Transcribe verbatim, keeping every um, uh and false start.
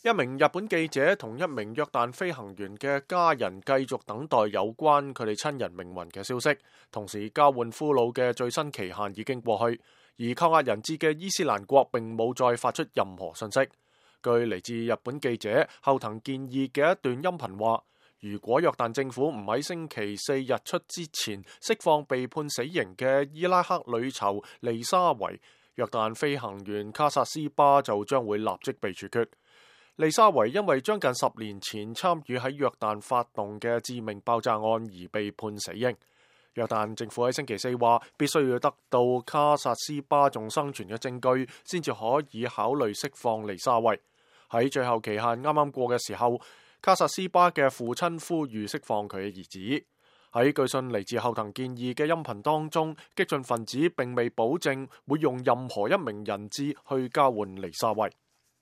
一名日本記者同一名約旦飛行員嘅家人繼續等待有關佢哋親人命運嘅消息，同時交換俘虜嘅最新期限已經過去，而扣押人質嘅伊斯蘭國並冇再發出任何信息。據嚟自日本記者後藤健二嘅一段音頻話，如果約旦政府唔喺星期四日出之前釋放被判死刑嘅伊拉克女囚利沙維，約旦飛行員卡薩斯巴就將會立即被處決。利沙維因為將近十年前參與喺約旦發動嘅致命爆炸案而被判死刑。約旦政府喺星期四話，必須要得到卡薩斯巴仲生存嘅證據，先至可以考慮釋放利沙維。喺最後期限啱啱過嘅時候，卡薩斯巴嘅父親呼籲釋放佢嘅兒子。喺據信嚟自後藤健二嘅音頻當中，激進分子並未保證會用任何一名人質去交換利沙維。